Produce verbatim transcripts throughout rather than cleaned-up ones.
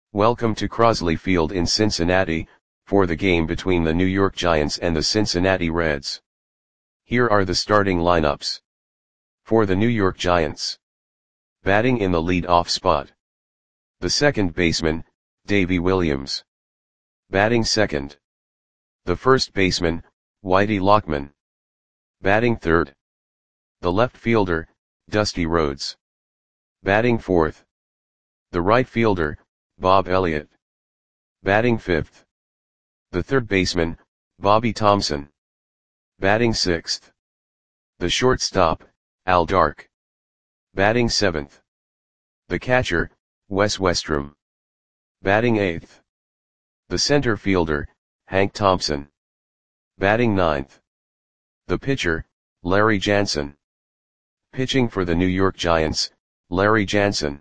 Welcome to Crosley Field in Cincinnati, for the game between the New York Giants and the Cincinnati Reds. Here are the starting lineups. For the New York Giants. Batting in the lead-off spot. The second baseman, Davey Williams. Batting second. The first baseman, Whitey Lockman. Batting third. The left fielder, Dusty Rhodes. Batting fourth. The right fielder, Bob Elliott. Batting fifth. The third baseman, Bobby Thomson. Batting sixth. The shortstop, Al Dark. Batting seventh. The catcher, Wes Westrum. Batting eighth. The center fielder, Hank Thompson. Batting ninth. The pitcher, Larry Jansen. Pitching for the New York Giants, Larry Jansen.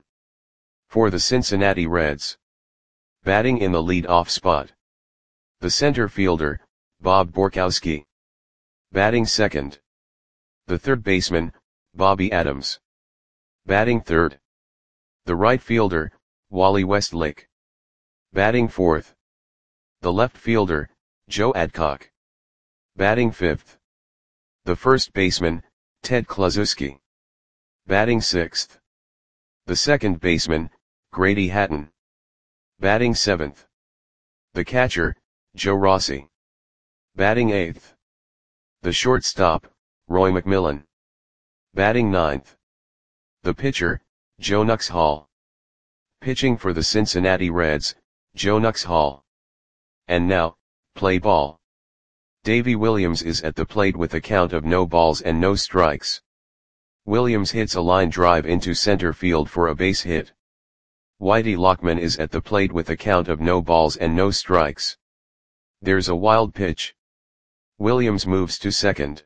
For the Cincinnati Reds. Batting in the lead-off spot. The center fielder, Bob Borkowski. Batting second. The third baseman, Bobby Adams. Batting third. The right fielder, Wally Westlake. Batting fourth. The left fielder, Joe Adcock. Batting fifth. The first baseman, Ted Kluszewski. Batting sixth. The second baseman, Grady Hatton. Batting seventh. The catcher, Joe Rossi. Batting eighth. The shortstop, Roy McMillan. Batting ninth. The pitcher, Joe Nux Hall. Pitching for the Cincinnati Reds, Joe Nux Hall. And now, play ball. Davey Williams is at the plate with a count of no balls and no strikes. Williams hits a line drive into center field for a base hit. Whitey Lockman is at the plate with a count of no balls and no strikes. There's a wild pitch. Williams moves to second.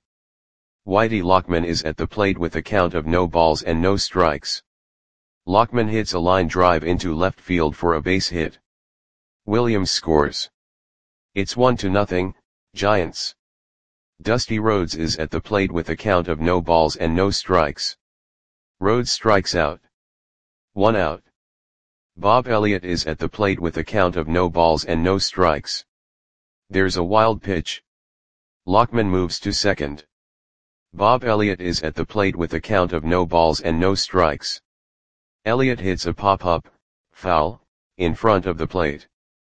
Whitey Lockman is at the plate with a count of no balls and no strikes. Lockman hits a line drive into left field for a base hit. Williams scores. It's one to nothing, Giants. Dusty Rhodes is at the plate with a count of no balls and no strikes. Rhodes strikes out. One out. Bob Elliott is at the plate with a count of no balls and no strikes. There's a wild pitch. Lockman moves to second. Bob Elliott is at the plate with a count of no balls and no strikes. Elliott hits a pop-up, foul, in front of the plate.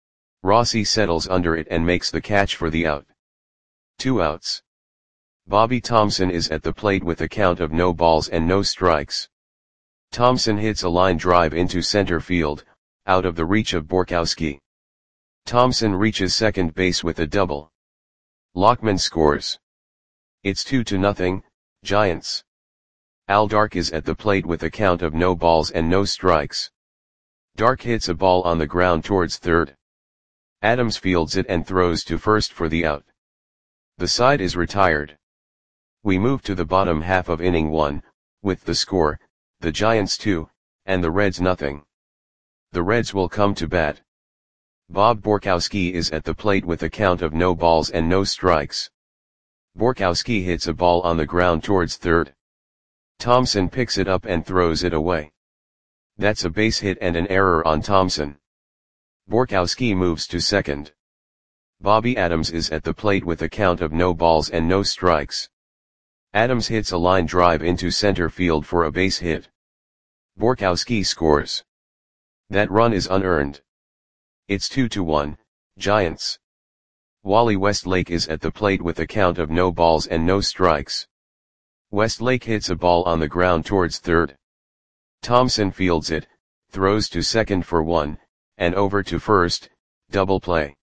Rossi settles under it and makes the catch for the out. Two outs. Bobby Thomson is at the plate with a count of no balls and no strikes. Thomson hits a line drive into center field, out of the reach of Borkowski. Thomson reaches second base with a double. Lockman scores. It's two to nothing, Giants. Al Dark is at the plate with a count of no balls and no strikes. Dark hits a ball on the ground towards third. Adams fields it and throws to first for the out. The side is retired. We move to the bottom half of inning one, with the score, the Giants two, and the Reds nothing. The Reds will come to bat. Bob Borkowski is at the plate with a count of no balls and no strikes. Borkowski hits a ball on the ground towards third. Thomson picks it up and throws it away. That's a base hit and an error on Thomson. Borkowski moves to second. Bobby Adams is at the plate with a count of no balls and no strikes. Adams hits a line drive into center field for a base hit. Borkowski scores. That run is unearned. It's two to one, Giants. Wally Westlake is at the plate with a count of no balls and no strikes. Westlake hits a ball on the ground towards third. Thomson fields it, throws to second for one, and over to first, double play.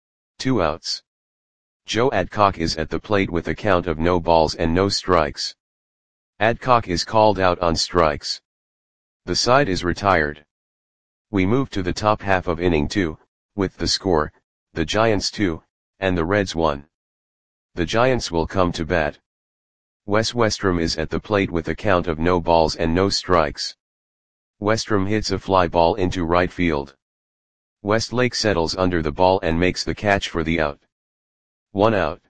Two outs. Joe Adcock is at the plate with a count of no balls and no strikes. Adcock is called out on strikes. The side is retired. We move to the top half of inning two, with the score, the Giants two, and the Reds one. The Giants will come to bat. Wes Westrum is at the plate with a count of no balls and no strikes. Westrum hits a fly ball into right field. Westlake settles under the ball and makes the catch for the out. One out.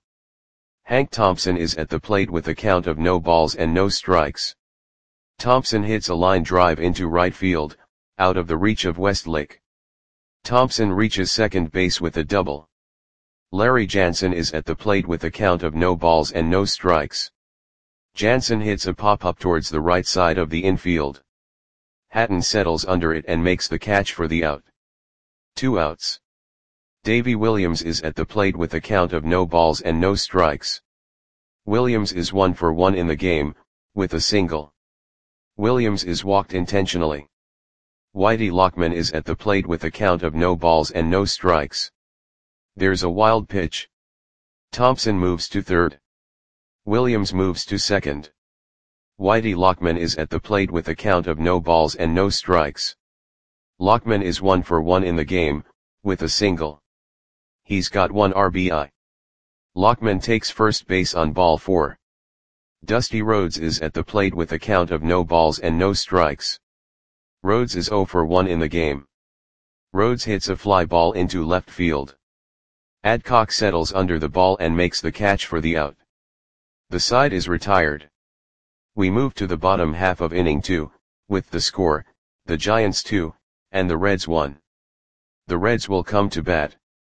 Hank Thompson is at the plate with a count of no balls and no strikes. Thompson hits a line drive into right field, out of the reach of Westlake. Thompson reaches second base with a double. Larry Jansen is at the plate with a count of no balls and no strikes. Jansen hits a pop-up towards the right side of the infield. Hatton settles under it and makes the catch for the out. Two outs. Davy Williams is at the plate with a count of no balls and no strikes. Williams is one for one in the game, with a single. Williams is walked intentionally. Whitey Lockman is at the plate with a count of no balls and no strikes. There's a wild pitch. Thompson moves to third. Williams moves to second. Whitey Lockman is at the plate with a count of no balls and no strikes. Lockman is one for one in the game, with a single. He's got one R B I. Lockman takes first base on ball four. Dusty Rhodes is at the plate with a count of no balls and no strikes. Rhodes is zero for one in the game. Rhodes hits a fly ball into left field. Adcock settles under the ball and makes the catch for the out. The side is retired. We move to the bottom half of inning two, with the score, the Giants two, and the Reds one. The Reds will come to bat.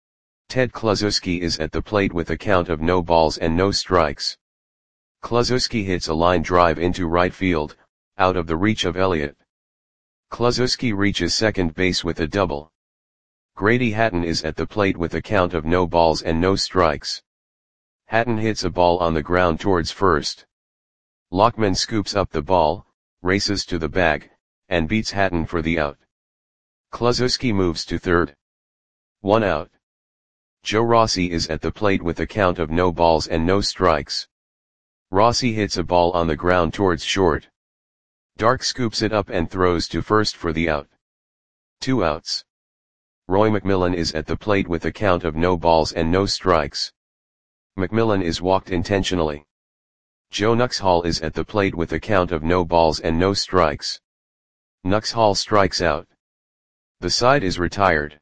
Ted Kluszewski is at the plate with a count of no balls and no strikes. Kluszewski hits a line drive into right field, out of the reach of Elliott. Kluszewski reaches second base with a double. Grady Hatton is at the plate with a count of no balls and no strikes. Hatton hits a ball on the ground towards first. Lockman scoops up the ball, races to the bag, and beats Hatton for the out. Kluszewski moves to third. One out. Joe Rossi is at the plate with a count of no balls and no strikes. Rossi hits a ball on the ground towards short. Dark scoops it up and throws to first for the out. Two outs. Roy McMillan is at the plate with a count of no balls and no strikes. McMillan is walked intentionally. Joe Nuxhall is at the plate with a count of no balls and no strikes. Nuxhall strikes out. The side is retired.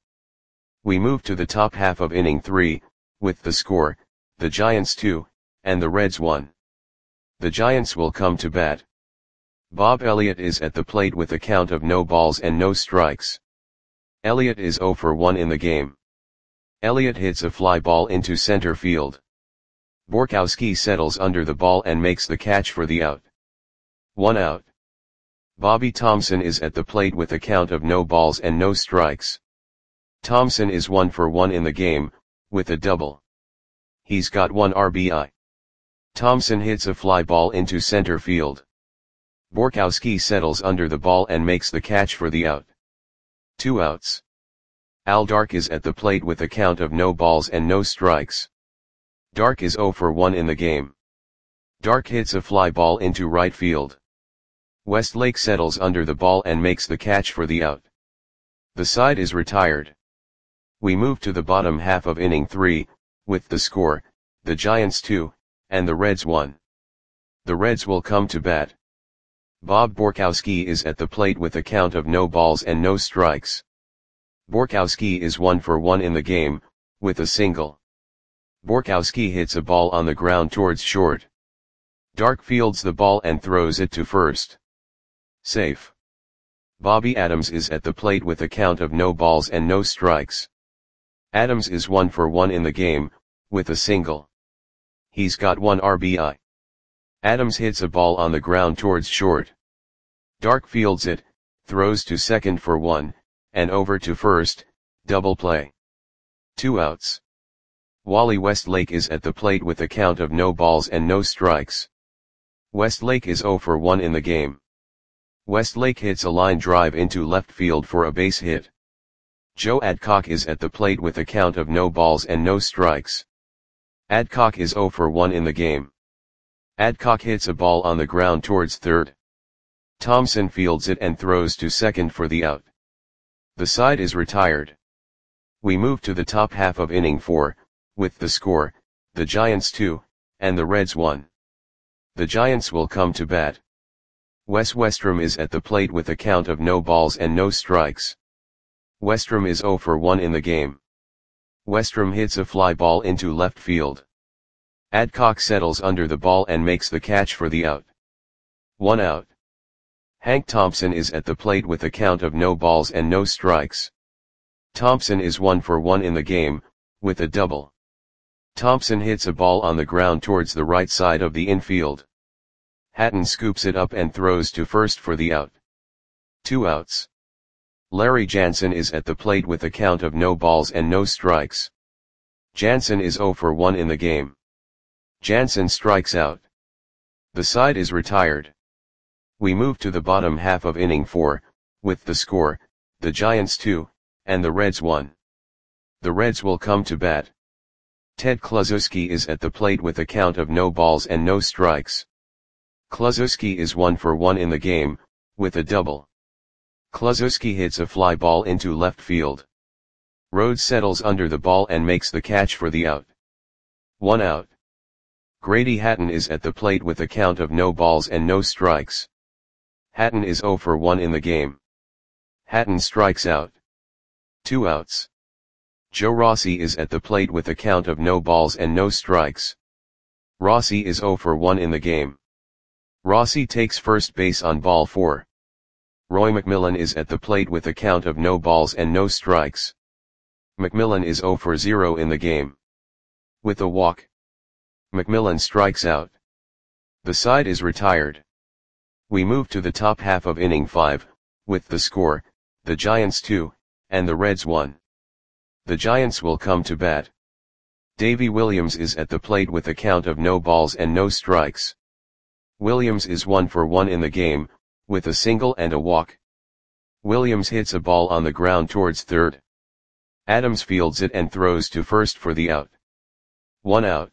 We move to the top half of inning three, with the score, the Giants two, and the Reds one. The Giants will come to bat. Bob Elliott is at the plate with a count of no balls and no strikes. Elliott is zero for one in the game. Elliott hits a fly ball into center field. Borkowski settles under the ball and makes the catch for the out. One out. Bobby Thomson is at the plate with a count of no balls and no strikes. Thomson is one for one in the game, with a double. He's got one R B I. Thomson hits a fly ball into center field. Borkowski settles under the ball and makes the catch for the out. Two outs. Al Dark is at the plate with a count of no balls and no strikes. Dark is zero for one in the game. Dark hits a fly ball into right field. Westlake settles under the ball and makes the catch for the out. The side is retired. We move to the bottom half of inning three, with the score, the Giants two, and the Reds one. The Reds will come to bat. Bob Borkowski is at the plate with a count of no balls and no strikes. Borkowski is one for one in the game, with a single. Borkowski hits a ball on the ground towards short. Dark fields the ball and throws it to first. Safe. Bobby Adams is at the plate with a count of no balls and no strikes. Adams is one for one in the game, with a single. He's got one R B I. Adams hits a ball on the ground towards short. Dark fields it, throws to second for one, and over to first, double play. Two outs. Wally Westlake is at the plate with a count of no balls and no strikes. Westlake is zero for one in the game. Westlake hits a line drive into left field for a base hit. Joe Adcock is at the plate with a count of no balls and no strikes. Adcock is zero for one in the game. Adcock hits a ball on the ground towards third. Thompson fields it and throws to second for the out. The side is retired. We move to the top half of inning four, with the score, the Giants two, and the Reds one. The Giants will come to bat. Wes Westrom is at the plate with a count of no balls and no strikes. Westrom is zero for one in the game. Westrom hits a fly ball into left field. Adcock settles under the ball and makes the catch for the out. One out. Hank Thompson is at the plate with a count of no balls and no strikes. Thompson is one for one in the game, with a double. Thompson hits a ball on the ground towards the right side of the infield. Hatton scoops it up and throws to first for the out. Two outs. Larry Jansen is at the plate with a count of no balls and no strikes. Jansen is zero for one in the game. Jansen strikes out. The side is retired. We move to the bottom half of inning four, with the score, the Giants two, and the Reds one. The Reds will come to bat. Ted Kluszewski is at the plate with a count of no balls and no strikes. Kluszewski is one for one in the game, with a double. Kluszewski hits a fly ball into left field. Rhodes settles under the ball and makes the catch for the out. One out. Grady Hatton is at the plate with a count of no balls and no strikes. Hatton is zero for one in the game. Hatton strikes out. Two outs. Joe Rossi is at the plate with a count of no balls and no strikes. Rossi is zero for one in the game. Rossi takes first base on ball four. Roy McMillan is at the plate with a count of no balls and no strikes. McMillan is zero for zero in the game. With a walk, McMillan strikes out. The side is retired. We move to the top half of inning five, with the score, the Giants two, and the Reds one. The Giants will come to bat. Davy Williams is at the plate with a count of no balls and no strikes. Williams is one for one in the game, with a single and a walk. Williams hits a ball on the ground towards third. Adams fields it and throws to first for the out. One out.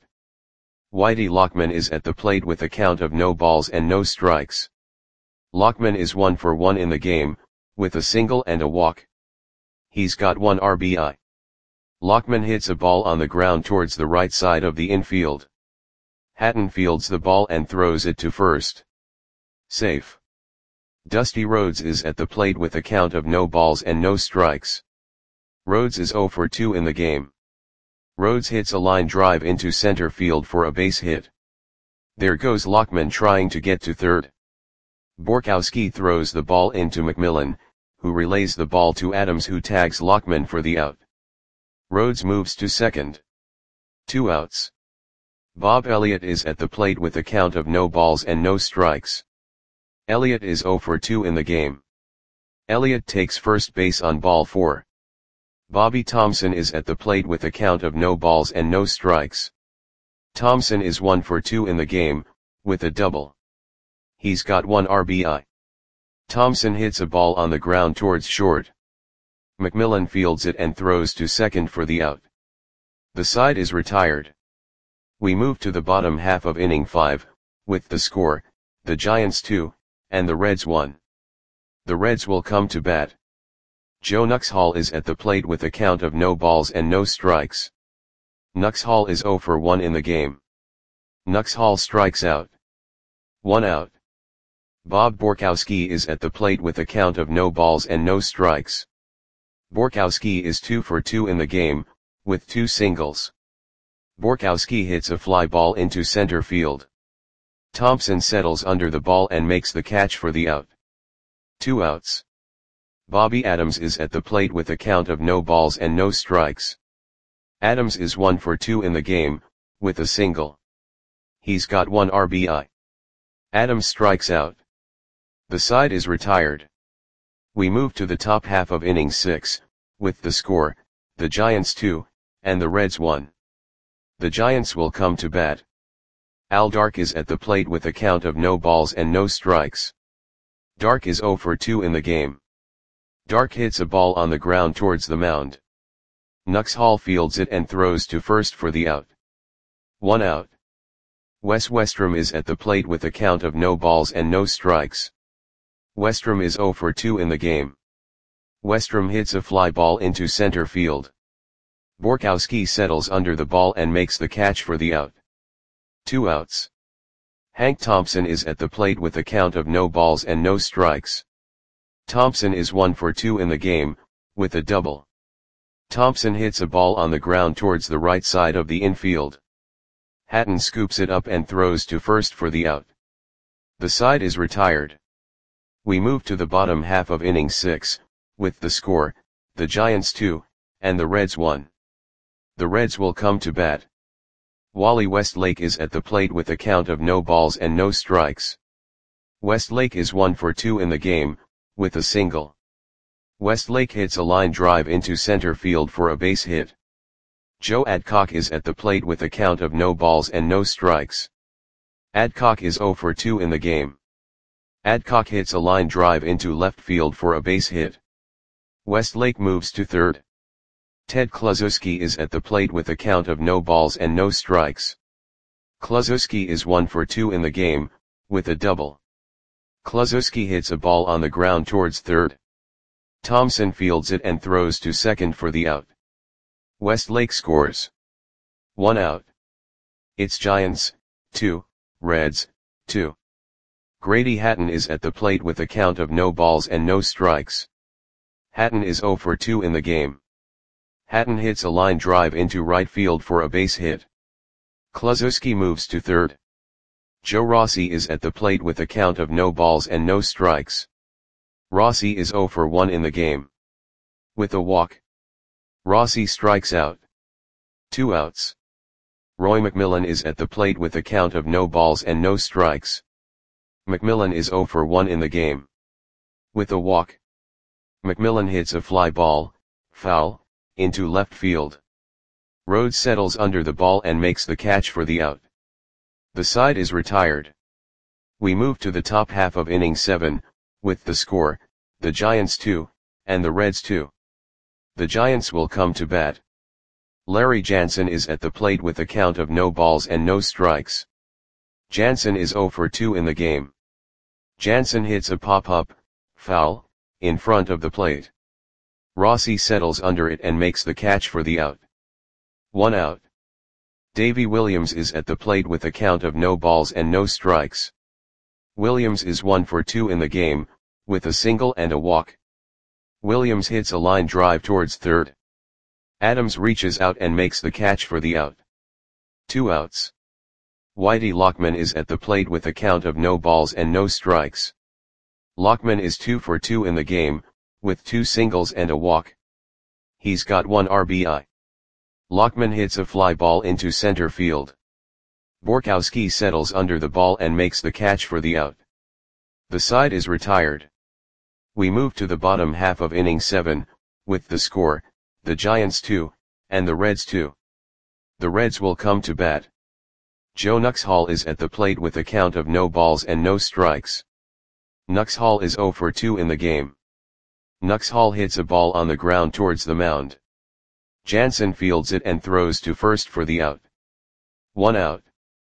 Whitey Lockman is at the plate with a count of no balls and no strikes. Lockman is one for one in the game, with a single and a walk. He's got one R B I. Lockman hits a ball on the ground towards the right side of the infield. Hatton fields the ball and throws it to first. Safe. Dusty Rhodes is at the plate with a count of no balls and no strikes. Rhodes is zero for two in the game. Rhodes hits a line drive into center field for a base hit. There goes Lockman trying to get to third. Borkowski throws the ball into McMillan, who relays the ball to Adams, who tags Lockman for the out. Rhodes moves to second. Two outs. Bob Elliott is at the plate with a count of no balls and no strikes. Elliott is zero for two in the game. Elliott takes first base on ball four. Bobby Thomson is at the plate with a count of no balls and no strikes. Thomson is one for two in the game, with a double. He's got one R B I. Thomson hits a ball on the ground towards short. McMillan fields it and throws to second for the out. The side is retired. We move to the bottom half of inning five, with the score, the Giants two, and the Reds one. The Reds will come to bat. Joe Nuxhall is at the plate with a count of no balls and no strikes. Nuxhall is zero for one in the game. Nuxhall strikes out. One out. Bob Borkowski is at the plate with a count of no balls and no strikes. Borkowski is two for two in the game, with two singles. Borkowski hits a fly ball into center field. Thompson settles under the ball and makes the catch for the out. Two outs. Bobby Adams is at the plate with a count of no balls and no strikes. Adams is one for two in the game, with a single. He's got one R B I. Adams strikes out. The side is retired. We move to the top half of inning six, with the score, the Giants two, and the Reds one. The Giants will come to bat. Al Dark is at the plate with a count of no balls and no strikes. Dark is zero for two in the game. Dark hits a ball on the ground towards the mound. Nuxhall fields it and throws to first for the out. One out. Wes Westrom is at the plate with a count of no balls and no strikes. Westrom is zero for two in the game. Westrom hits a fly ball into center field. Borkowski settles under the ball and makes the catch for the out. Two outs. Hank Thompson is at the plate with a count of no balls and no strikes. Thompson is one for two in the game, with a double. Thompson hits a ball on the ground towards the right side of the infield. Hatton scoops it up and throws to first for the out. The side is retired. We move to the bottom half of inning six, with the score, the Giants two, and the Reds one. The Reds will come to bat. Wally Westlake is at the plate with a count of no balls and no strikes. Westlake is one for two in the game, with a single. Westlake hits a line drive into center field for a base hit. Joe Adcock is at the plate with a count of no balls and no strikes. Adcock is zero for two in the game. Adcock hits a line drive into left field for a base hit. Westlake moves to third. Ted Kluszewski is at the plate with a count of no balls and no strikes. Kluszewski is one for two in the game, with a double. Kluszewski hits a ball on the ground towards third. Thompson fields it and throws to second for the out. Westlake scores. One out. It's Giants, two, Reds, two. Grady Hatton is at the plate with a count of no balls and no strikes. Hatton is zero for two in the game. Hatton hits a line drive into right field for a base hit. Kluszewski moves to third. Joe Rossi is at the plate with a count of no balls and no strikes. Rossi is zero for one in the game. With a walk. Rossi strikes out. Two outs. Roy McMillan is at the plate with a count of no balls and no strikes. McMillan is zero for one in the game. With a walk. McMillan hits a fly ball, foul, into left field. Rhodes settles under the ball and makes the catch for the out. The side is retired. We move to the top half of inning seven, with the score, the Giants two, and the Reds two. The Giants will come to bat. Larry Jansen is at the plate with a count of no balls and no strikes. Jansen is zero for two in the game. Jansen hits a pop-up, foul, in front of the plate. Rossi settles under it and makes the catch for the out. One out. Davey Williams is at the plate with a count of no balls and no strikes. Williams is one for two in the game, with a single and a walk. Williams hits a line drive towards third. Adams reaches out and makes the catch for the out. Two outs. Whitey Lockman is at the plate with a count of no balls and no strikes. Lockman is two for two in the game, with two singles and a walk. He's got one R B I. Lockman hits a fly ball into center field. Borkowski settles under the ball and makes the catch for the out. The side is retired. We move to the bottom half of inning seven, with the score, the Giants two, and the Reds two. The Reds will come to bat. Joe Nuxhall is at the plate with a count of no balls and no strikes. Nuxhall is zero for two in the game. Nuxhall hits a ball on the ground towards the mound. Jansen fields it and throws to first for the out. One out.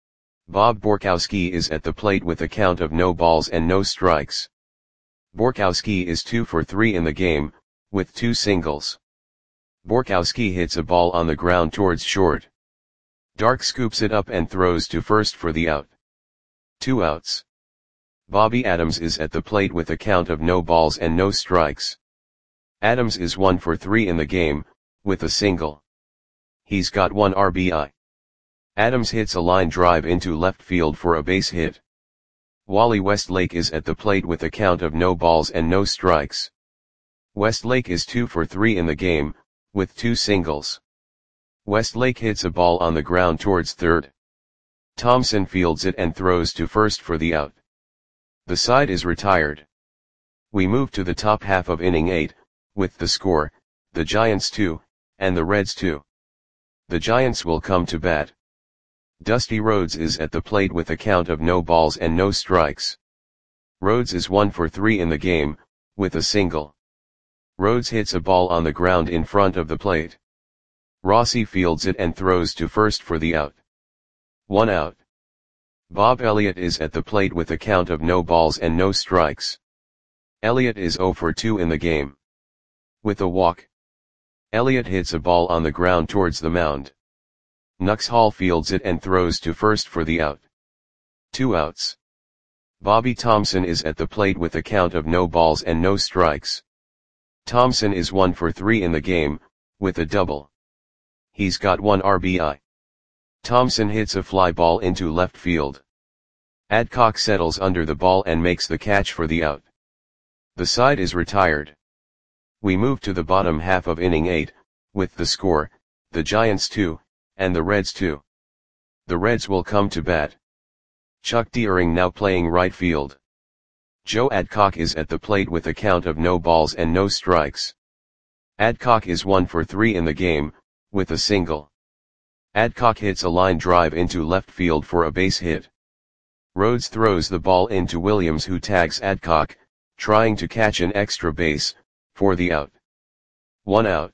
Bob Borkowski is at the plate with a count of no balls and no strikes. Borkowski is two for three in the game, with two singles. Borkowski hits a ball on the ground towards short. Dark scoops it up and throws to first for the out. Two outs. Bobby Adams is at the plate with a count of no balls and no strikes. Adams is one for three in the game, with a single. He's got one R B I. Adams hits a line drive into left field for a base hit. Wally Westlake is at the plate with a count of no balls and no strikes. Westlake is two for three in the game, with two singles. Westlake hits a ball on the ground towards third. Thompson fields it and throws to first for the out. The side is retired. We move to the top half of inning eight, with the score, the Giants two, and the Reds two. The Giants will come to bat. Dusty Rhodes is at the plate with a count of no balls and no strikes. Rhodes is one for three in the game, with a single. Rhodes hits a ball on the ground in front of the plate. Rossi fields it and throws to first for the out. One out. Bob Elliott is at the plate with a count of no balls and no strikes. Elliott is zero for two in the game. With a walk. Elliott hits a ball on the ground towards the mound. Nuxhall fields it and throws to first for the out. Two outs. Bobby Thompson is at the plate with a count of no balls and no strikes. Thompson is one for three in the game, with a double. He's got one R B I. Thompson hits a fly ball into left field. Adcock settles under the ball and makes the catch for the out. The side is retired. We move to the bottom half of inning eight, with the score, the Giants two, and the Reds two. The Reds will come to bat. Chuck Deering now playing right field. Joe Adcock is at the plate with a count of no balls and no strikes. Adcock is one for three in the game, with a single. Adcock hits a line drive into left field for a base hit. Rhodes throws the ball into Williams, who tags Adcock, trying to catch an extra base, for the out. One out.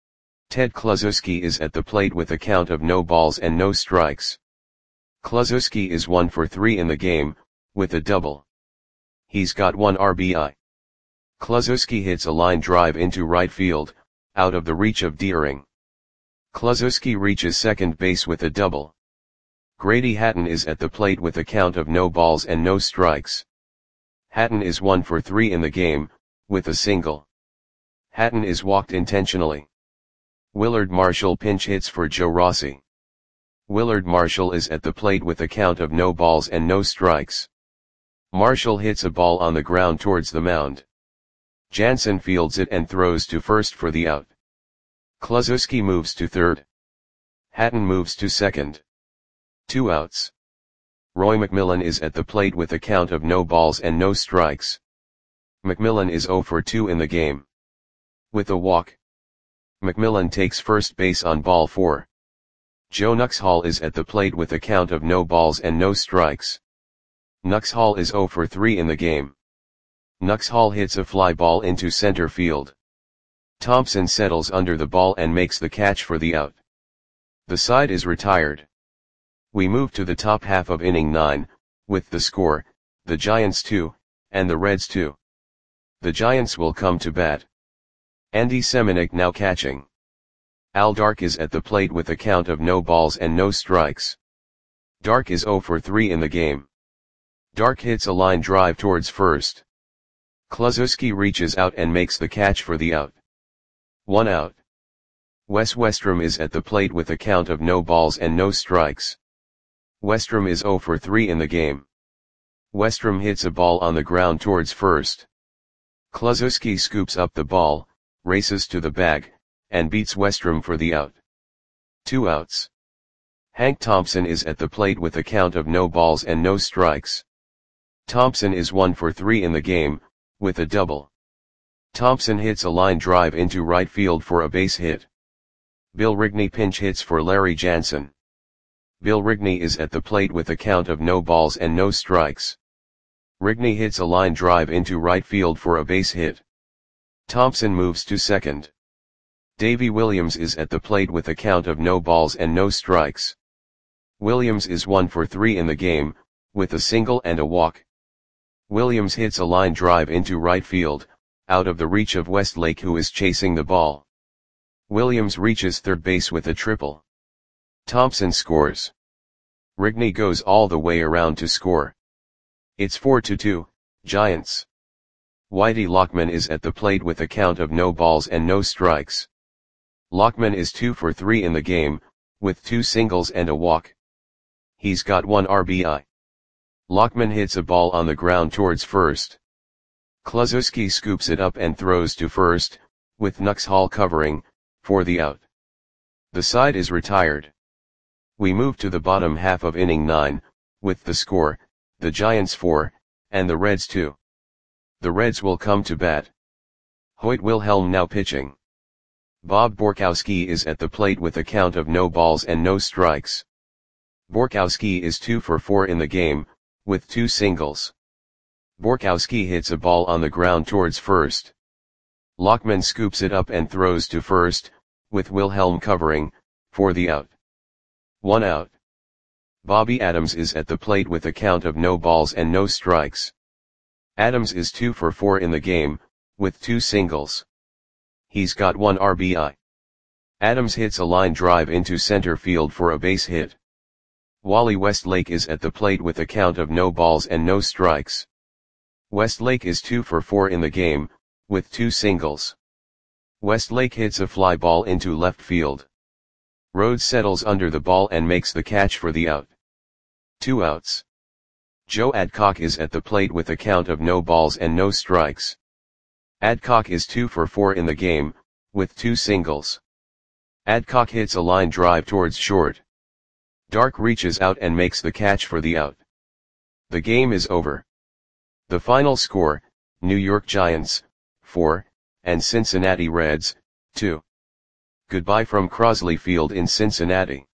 Ted Kluszewski is at the plate with a count of no balls and no strikes. Kluszewski is one for three in the game, with a double. He's got one R B I. Kluszewski hits a line drive into right field, out of the reach of Deering. Kluszewski reaches second base with a double. Grady Hatton is at the plate with a count of no balls and no strikes. Hatton is one for three in the game, with a single. Hatton is walked intentionally. Willard Marshall pinch hits for Joe Rossi. Willard Marshall is at the plate with a count of no balls and no strikes. Marshall hits a ball on the ground towards the mound. Jansen fields it and throws to first for the out. Kluszewski moves to third. Hatton moves to second. Two outs. Roy McMillan is at the plate with a count of no balls and no strikes. McMillan is zero for two in the game. With a walk. McMillan takes first base on ball four. Joe Nuxhall is at the plate with a count of no balls and no strikes. Nuxhall is zero for three in the game. Nuxhall hits a fly ball into center field. Thompson settles under the ball and makes the catch for the out. The side is retired. We move to the top half of inning nine, with the score, the Giants two, and the Reds two. The Giants will come to bat. Andy Semenuk now catching. Al Dark is at the plate with a count of no balls and no strikes. Dark is zero for three in the game. Dark hits a line drive towards first. Kluszewski reaches out and makes the catch for the out. One out. Wes Westrom is at the plate with a count of no balls and no strikes. Westrom is zero for three in the game. Westrom hits a ball on the ground towards first. Kluszewski scoops up the ball, races to the bag, and beats Westrom for the out. Two outs. Hank Thompson is at the plate with a count of no balls and no strikes. Thompson is one for three in the game, with a double. Thompson hits a line drive into right field for a base hit. Bill Rigney pinch hits for Larry Jansen. Bill Rigney is at the plate with a count of no balls and no strikes. Rigney hits a line drive into right field for a base hit. Thompson moves to second. Davy Williams is at the plate with a count of no balls and no strikes. Williams is one for three in the game, with a single and a walk. Williams hits a line drive into right field, out of the reach of Westlake, who is chasing the ball. Williams reaches third base with a triple. Thompson scores. Rigney goes all the way around to score. It's four to two, Giants. Whitey Lockman is at the plate with a count of no balls and no strikes. Lockman is two for three in the game, with two singles and a walk. He's got one R B I. Lockman hits a ball on the ground towards first. Kluszewski scoops it up and throws to first, with Nuxhall covering, for the out. The side is retired. We move to the bottom half of inning nine, with the score, the Giants four, and the Reds two. The Reds will come to bat. Hoyt Wilhelm now pitching. Bob Borkowski is at the plate with a count of no balls and no strikes. Borkowski is two for four in the game, with two singles. Borkowski hits a ball on the ground towards first. Lockman scoops it up and throws to first, with Wilhelm covering, for the out. One out. Bobby Adams is at the plate with a count of no balls and no strikes. Adams is two for four in the game, with two singles. He's got one R B I. Adams hits a line drive into center field for a base hit. Wally Westlake is at the plate with a count of no balls and no strikes. Westlake is two for four in the game, with two singles. Westlake hits a fly ball into left field. Rhodes settles under the ball and makes the catch for the out. Two outs. Joe Adcock is at the plate with a count of no balls and no strikes. Adcock is two for four in the game, with two singles. Adcock hits a line drive towards short. Dark reaches out and makes the catch for the out. The game is over. The final score, New York Giants, four, and Cincinnati Reds, two. Goodbye from Crosley Field in Cincinnati.